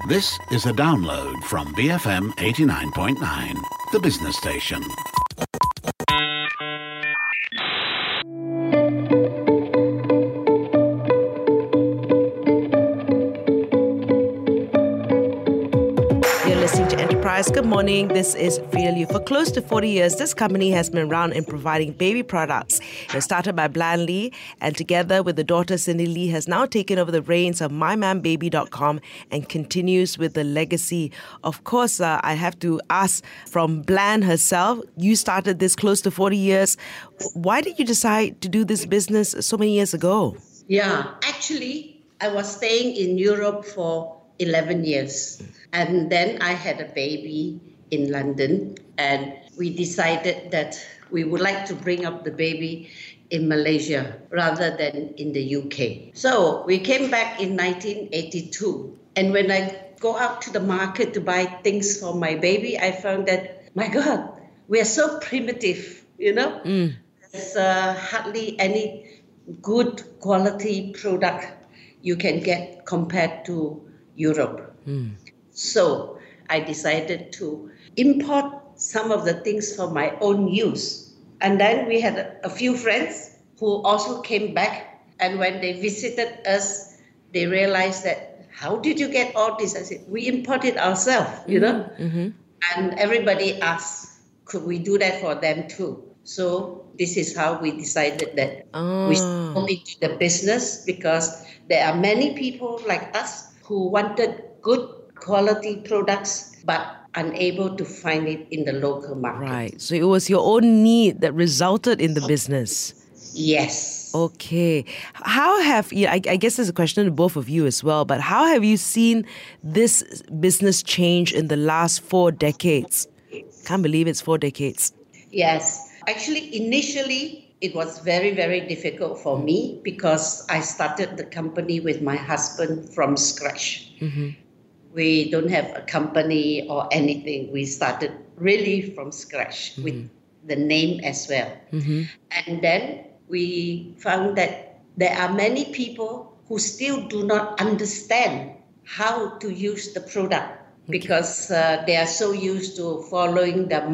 This is a download from BFM 89.9, the business station. You're listening to Enterprise. Good morning. This is Feel You. For close to 40 years, this company has been around in providing baby products. It was started by Blan Lee, and together with the daughter Cindy Lee, has now taken over the reins of MyMamBaby.com and continues with the legacy. Of course, I have to ask from Blan herself. You started this close to 40 years. Why did you decide to do this business so many years ago? Yeah, actually, I was staying in Europe for 11 years. And then I had a baby in London, and we decided that we would like to bring up the baby in Malaysia rather than in the UK. So we came back in 1982. And when I go out to the market to buy things for my baby, I found that, my God, we are so primitive, There's hardly any good quality product you can get compared to Europe. So I decided to import some of the things for my own use. And then we had a few friends who also came back. And when they visited us, they realized that, how did you get all this? I said, we import it ourselves, And everybody asked, could we do that for them too? So this is how we decided that we go into the business, because there are many people like us who wanted good quality products but unable to find it in the local market. Right. So it was your own need that resulted in the business. Yes. Okay. How have you, I guess there's a question to both of you as well, but how have you seen this business change in the last 4 decades? Can't believe it's 4 decades. Yes. Actually, initially, it was very, very difficult for me because I started the company with my husband from scratch. We don't have a company or anything. We started really from scratch with the name as well. And then we found that there are many people who still do not understand how to use the product because they are so used to following their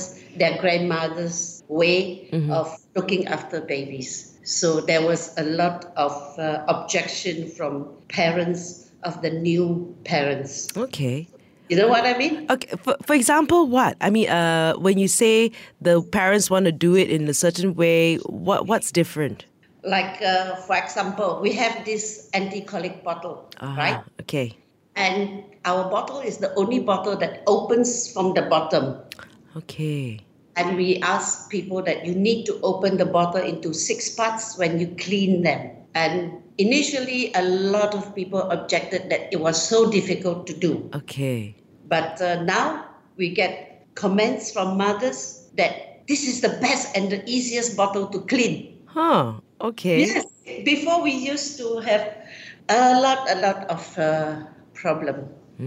grandmothers' way of looking after babies. So there was a lot of objection from parents of the new parents. Okay. You know what I mean? Okay. For example, what? I mean, when you say the parents want to do it in a certain way, what's different? Like, for example, we have this anti-colic bottle, right? Okay. And our bottle is the only bottle that opens from the bottom. Okay. And we ask people that you need to open the bottle into 6 parts when you clean them. And initially, a lot of people objected that it was so difficult to do. Okay. But now we get comments from mothers that this is the best and the easiest bottle to clean. Okay. Yes. Before we used to have a lot of problem.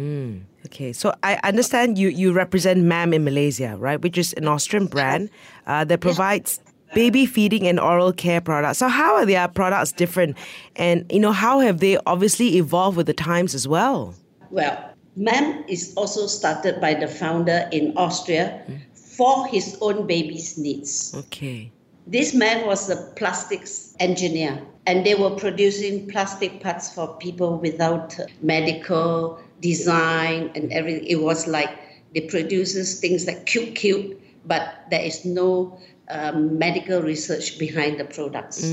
Okay, so I understand you represent MAM in Malaysia, right? Which is an Austrian brand that provides baby feeding and oral care products. So how are their products different? And, how have they obviously evolved with the times as well? Well, MAM is also started by the founder in Austria for his own baby's needs. Okay. This man was a plastics engineer, and they were producing plastic parts for people without medical design and everything. It was like they produces things like cute, but there is no medical research behind the products.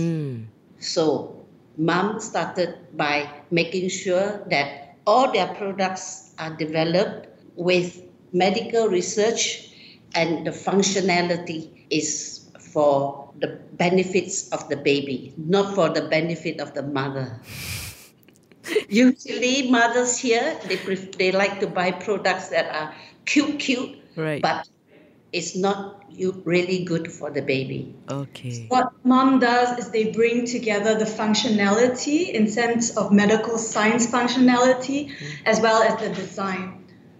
So MAM started by making sure that all their products are developed with medical research, and the functionality is for the benefits of the baby, not for the benefit of the mother. Usually mothers here, they like to buy products that are cute, right, but it's not really good for the baby. Okay. What MAM does is they bring together the functionality in sense of medical science functionality as well as the design.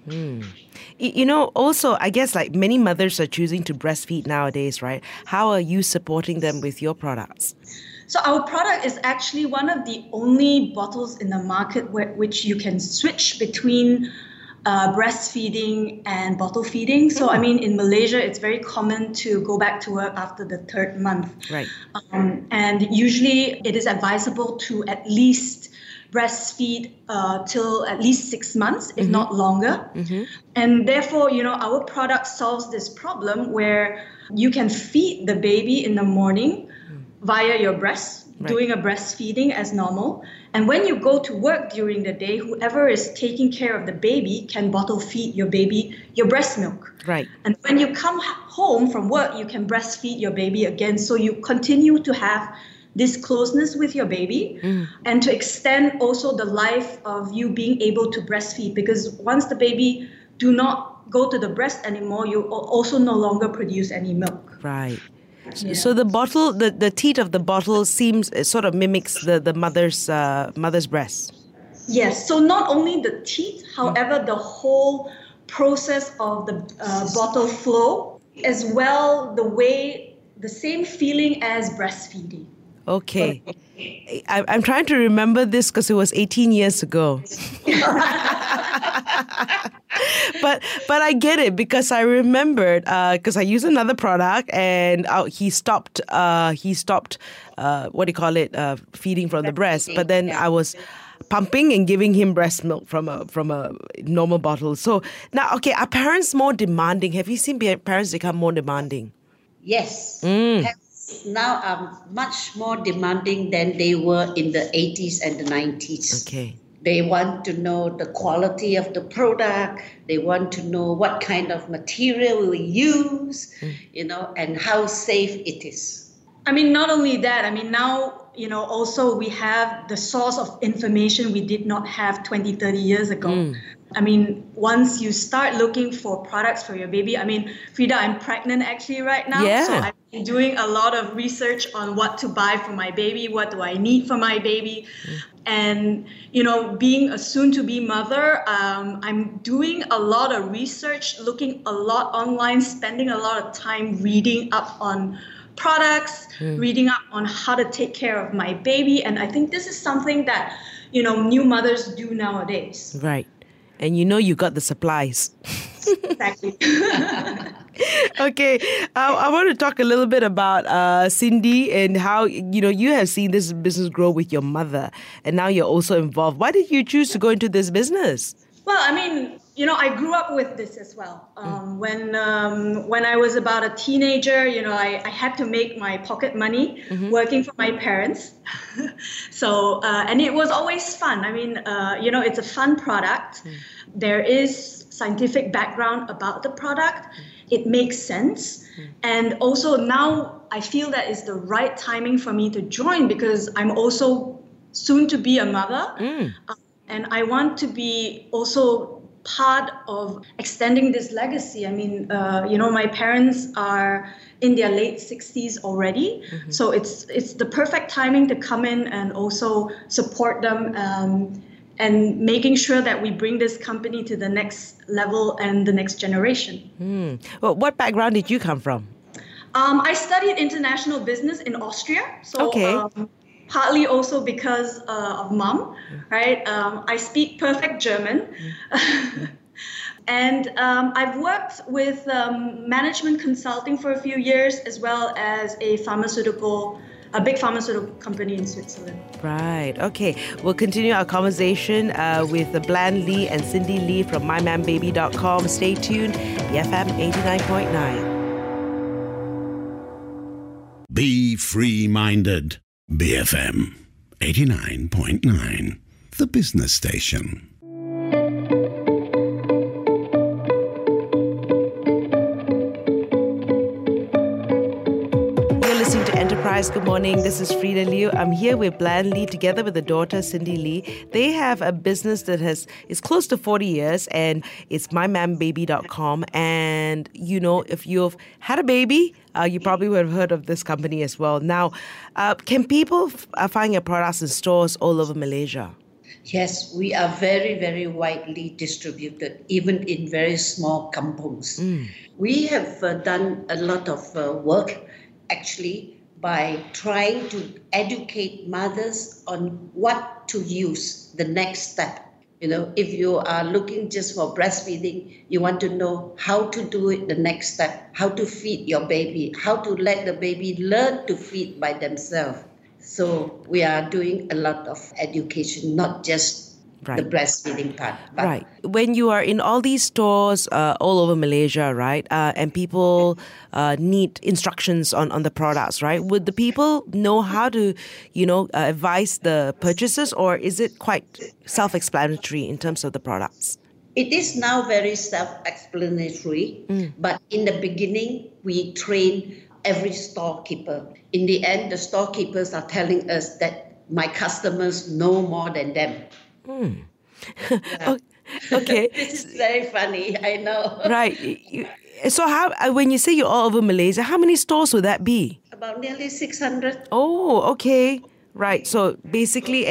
Also, I guess like many mothers are choosing to breastfeed nowadays, right? How are you supporting them with your products? So our product is actually one of the only bottles in the market which you can switch between breastfeeding and bottle feeding. So, I mean, in Malaysia, it's very common to go back to work after the 3rd month. Right. And usually it is advisable to at least breastfeed till at least 6 months, if not longer. And therefore, our product solves this problem where you can feed the baby in the morning via your breast, doing a breastfeeding as normal. And when you go to work during the day, whoever is taking care of the baby can bottle feed your baby your breast milk. Right. And when you come home from work, you can breastfeed your baby again. So you continue to have this closeness with your baby and to extend also the life of you being able to breastfeed, because once the baby do not go to the breast anymore, you also no longer produce any milk. Right. So the bottle, the teat of the bottle sort of mimics the mother's breast. Yes. So not only the teat, however, the whole process of the bottle flow, as well the same feeling as breastfeeding. Okay. I'm trying to remember this because it was 18 years ago. But I get it, because I remembered because I used another product and he stopped feeding from the breast, but then I was pumping and giving him breast milk from a normal bottle. So now, okay, are parents more demanding? Have you seen parents become more demanding? Yes. Parents now are much more demanding than they were in the 80s and the 90s. Okay. They want to know the quality of the product. They want to know what kind of material we use, and how safe it is. I mean, not only that, I mean, now, also we have the source of information we did not have 20, 30 years ago. I mean, once you start looking for products for your baby, I mean, Frida, I'm pregnant actually right now. Yeah. So I'm doing a lot of research on what to buy for my baby, what do I need for my baby. And, being a soon-to-be mother, I'm doing a lot of research, looking a lot online, spending a lot of time reading up on products, reading up on how to take care of my baby. And I think this is something that, new mothers do nowadays. Right. And you got the supplies. Exactly. Okay, I want to talk a little bit about Cindy and how, you have seen this business grow with your mother, and now you're also involved. Why did you choose to go into this business? Well, I mean, I grew up with this as well. When I was about a teenager, I had to make my pocket money working for my parents. So, and it was always fun. I mean, it's a fun product. There is scientific background about the product. It makes sense. And also now I feel that it's the right timing for me to join, because I'm also soon to be a mother. And I want to be also part of extending this legacy. I mean, my parents are in their late 60s already. So it's the perfect timing to come in and also support them and making sure that we bring this company to the next level and the next generation. Well, what background did you come from? I studied international business in Austria. So, okay. Partly also because of mom, right? I speak perfect German. And I've worked with management consulting for a few years, as well as a big pharmaceutical company in Switzerland. Right. Okay. We'll continue our conversation with Blan Lee and Cindy Lee from MyMamBaby.com. Stay tuned. BFM 89.9. Be free-minded. BFM 89.9, the business station. Good morning. This is Frida Liu. I'm here with Blan Lee together with the daughter Cindy Lee. They have a business that is close to 40 years, and it's MyMamBaby.com. And if you've had a baby, you probably would have heard of this company as well. Now, can people find your products in stores all over Malaysia? Yes, we are very, very widely distributed, even in very small kampungs. We have done a lot of work, actually, by trying to educate mothers on what to use, the next step. If you are looking just for breastfeeding, you want to know how to do it, the next step, how to feed your baby, how to let the baby learn to feed by themselves. So we are doing a lot of education, not just the breastfeeding part. Right. When you are in all these stores all over Malaysia, right, and people need instructions on the products, right, would the people know how to, advise the purchasers, or is it quite self-explanatory in terms of the products? It is now very self-explanatory, but in the beginning, we train every storekeeper. In the end, the storekeepers are telling us that my customers know more than them. Yeah. Okay. This is very funny, I know. Right. So how, when you say you're all over Malaysia, how many stores would that be? About nearly 600. Oh, okay. Right. So basically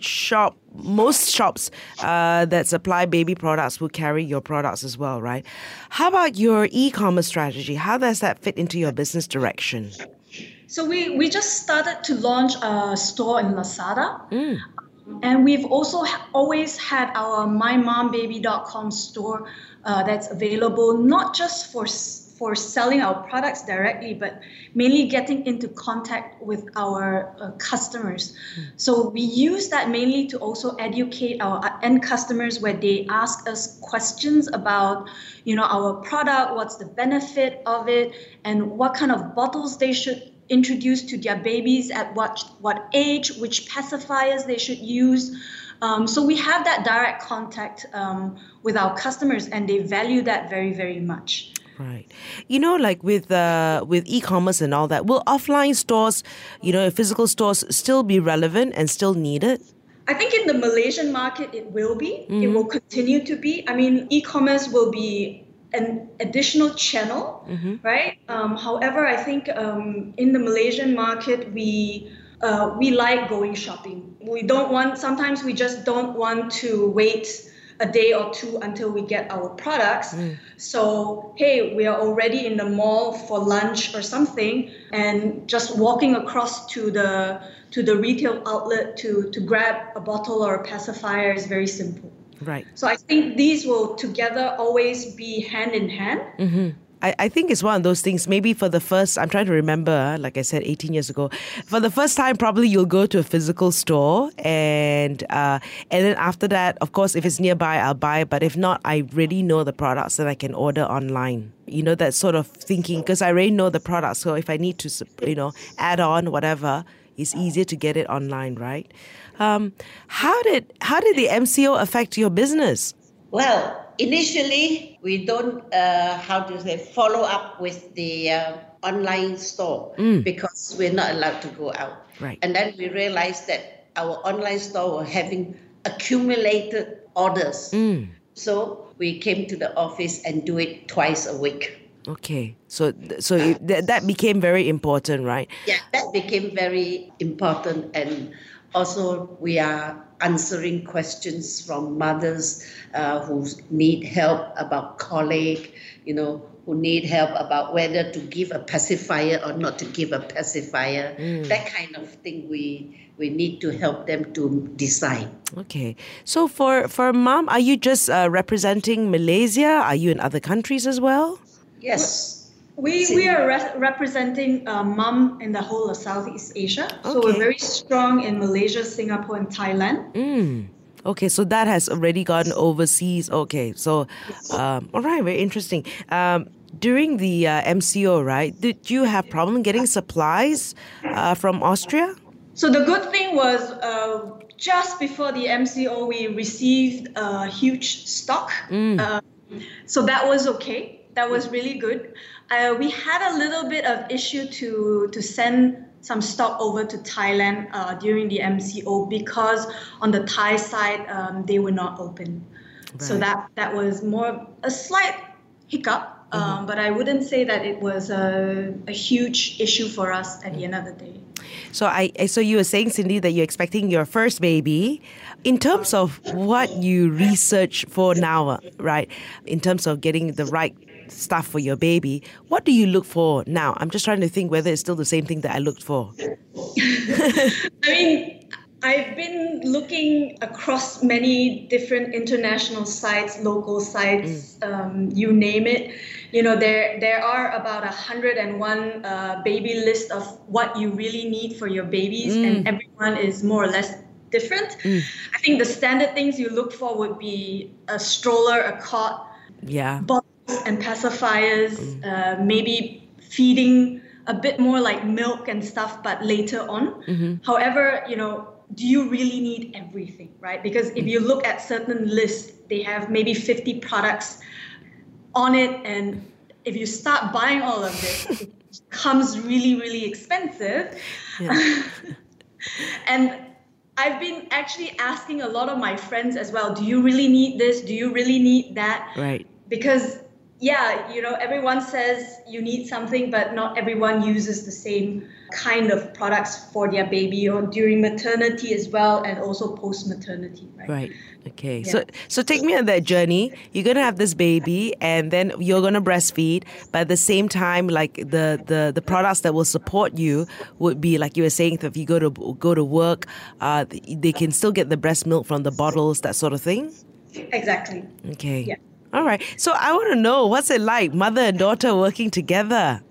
most shops that supply baby products will carry your products as well, right? How about your e-commerce strategy? How does that fit into your business direction? So we just started to launch a store in Lazada. And we've also always had our mymombaby.com store that's available, not just for selling our products directly, but mainly getting into contact with our customers. So we use that mainly to also educate our end customers, where they ask us questions about, our product, what's the benefit of it, and what kind of bottles they should introduce to their babies at what age, which pacifiers they should use. So we have that direct contact with our customers, and they value that very, very much. Right. Like with e-commerce and all that, will offline stores, physical stores still be relevant and still needed? I think in the Malaysian market, it will be. It will continue to be. I mean, e-commerce will be an additional channel, right? However, I think in the Malaysian market, we like going shopping. Sometimes we just don't want to wait a day or two until we get our products. So, hey, we are already in the mall for lunch or something, and just walking across to the retail outlet to grab a bottle or a pacifier is very simple. Right. So I think these will together always be hand in hand. I think it's one of those things, maybe for the first, I'm trying to remember, like I said, 18 years ago, for the first time, probably you'll go to a physical store and then after that, of course, if it's nearby, I'll buy. But if not, I really know the products that I can order online. That sort of thinking, because I already know the products. So if I need to, add on whatever, it's easier to get it online, right? How did the MCO affect your business? Well, initially, we don't, follow up with the online store because we're not allowed to go out. Right. And then we realized that our online store were having accumulated orders. So we came to the office and do it twice a week. Okay, so that became very important, right? Yeah, that became very important, and also we are answering questions from mothers who need help about colic, who need help about whether to give a pacifier or not to give a pacifier. That kind of thing we need to help them to decide. Okay. So for Mom, are you just representing Malaysia? Are you in other countries as well? Yes. We are representing Mom in the whole of Southeast Asia. So Okay. we're very strong in Malaysia, Singapore, and Thailand. Okay, so that has already gone overseas. Okay, so, all right, very interesting. During the MCO, right, did you have problem getting supplies from Austria? So the good thing was just before the MCO, we received a huge stock. So that was okay. That was really good. We had a little bit of issue to send some stock over to Thailand during the MCO because on the Thai side, they were not open. Right. So that was more a slight hiccup, but I wouldn't say that it was a huge issue for us at the end of the day. So you were saying, Cindy, that you're expecting your first baby. In terms of what you research for now, right, in terms of getting the right stuff for your baby. What do you look for now? I'm just trying to think whether it's still the same thing that I looked for. I mean, I've been looking across many different international sites, local sites, you name it. You know, there are about 101 baby list of what you really need for your babies, and everyone is more or less different. I think the standard things you look for would be a stroller, a cot, bottles and pacifiers, maybe feeding a bit more like milk and stuff, but later on. However, you know, do you really need everything, right? Because if you look at certain lists, they have maybe 50 products on it. And if you start buying all of this, it becomes really, really expensive. Yeah. And I've been actually asking a lot of my friends as well, do you really need this? Do you really need that? Right. Because yeah, you know, everyone says you need something, but not everyone uses the same kind of products for their baby or during maternity as well, and also post-maternity, right? Right. Okay. Yeah. So take me on that journey. You're going to have this baby and then you're going to breastfeed, but at the same time, like the products that will support you would be, like you were saying, if you go to work, they can still get the breast milk from the bottles, that sort of thing? Exactly. Okay. Yeah. All right. So I want to know, what's it like, mother and daughter working together?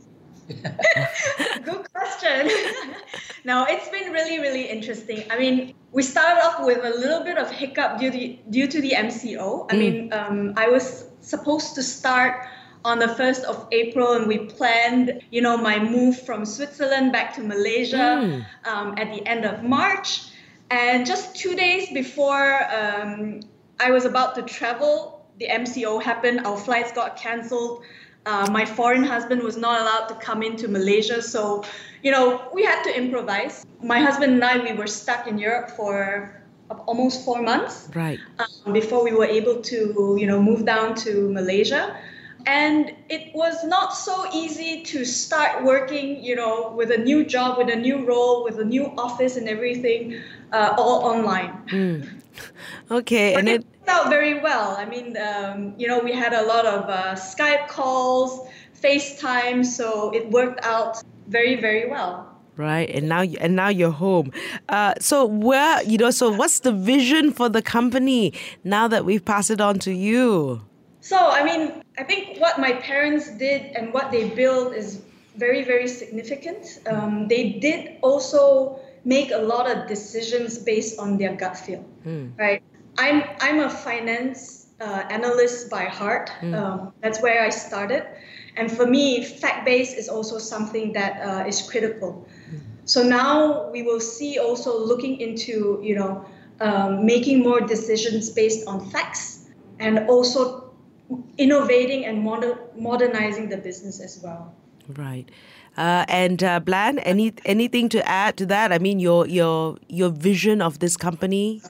Good question. No, it's been really, really interesting. I mean, we started off with a little bit of hiccup due to the MCO. I mean, I was supposed to start on the 1st of April, and we planned, you know, my move from Switzerland back to Malaysia at the end of March. And just 2 days before I was about to travel, the MCO happened. Our flights got cancelled. My foreign husband was not allowed to come into Malaysia. So, you know, we had to improvise. My husband and I, we were stuck in Europe for almost 4 months. Right. Before we were able to, you know, move down to Malaysia. And it was not so easy to start working, you know, with a new job, with a new role, with a new office and everything, all online. Okay. But and it worked out very well. I mean, you know, we had a lot of Skype calls, FaceTime, so it worked out very, very well. Right, and now you're home. So what's the vision for the company now that we've passed it on to you? So, I mean, I think what my parents did and what they built is very, very significant. They did also make a lot of decisions based on their gut feel, right? I'm a finance analyst by heart. That's where I started. And for me, fact-based is also something that is critical. So now we will see also looking into, you know, making more decisions based on facts and also innovating and modernizing the business as well. Right. And Blan, anything to add to that? I mean, your vision of this company?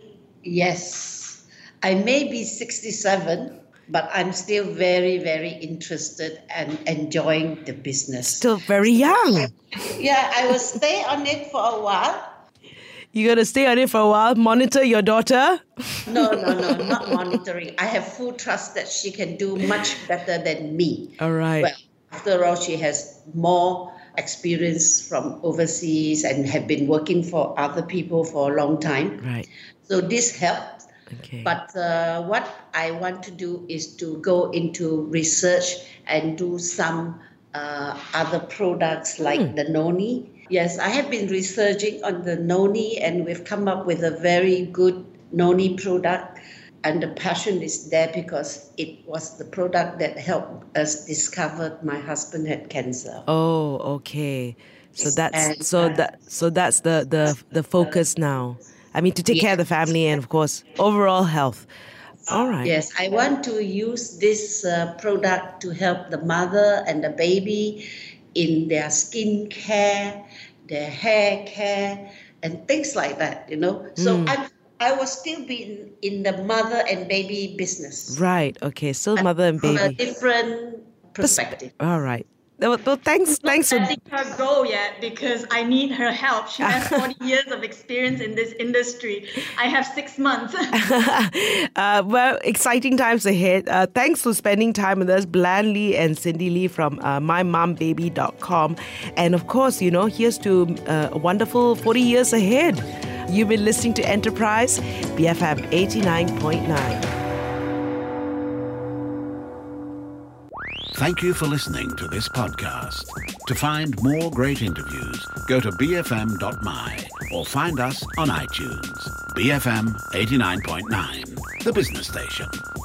Yes. I may be 67, but I'm still very, very interested and enjoying the business. Still very young. Yeah, I will stay on it for a while. You're going to stay on it for a while, monitor your daughter? No, not monitoring. I have full trust that she can do much better than me. All right. Well, after all, she has more experience from overseas and have been working for other people for a long time. Right. So this helped. Okay. But what I want to do is to go into research and do some other products like the noni. Yes, I have been researching on the noni, and we've come up with a very good noni product. And the passion is there because it was the product that helped us discover my husband had cancer. Oh, okay. So that's the focus now. I mean, to take care of the family and, of course, overall health. All right. Yes, I want to use this product to help the mother and the baby in their skin care, their hair care, and things like that, you know. So I will still be in the mother and baby business. Right. Okay. Still mother and baby. From a different perspective. All right. Well, thanks for letting her go yet because I need her help. She has 40 years of experience in this industry. I have 6 months. Well, exciting times ahead. Thanks for spending time with us, Blan Lee and Cindy Lee from mymombaby.com. And of course, here's to a wonderful 40 years ahead. You've been listening to Enterprise, BFM 89.9. Thank you for listening to this podcast. To find more great interviews, go to bfm.my or find us on iTunes. BFM 89.9, the business station.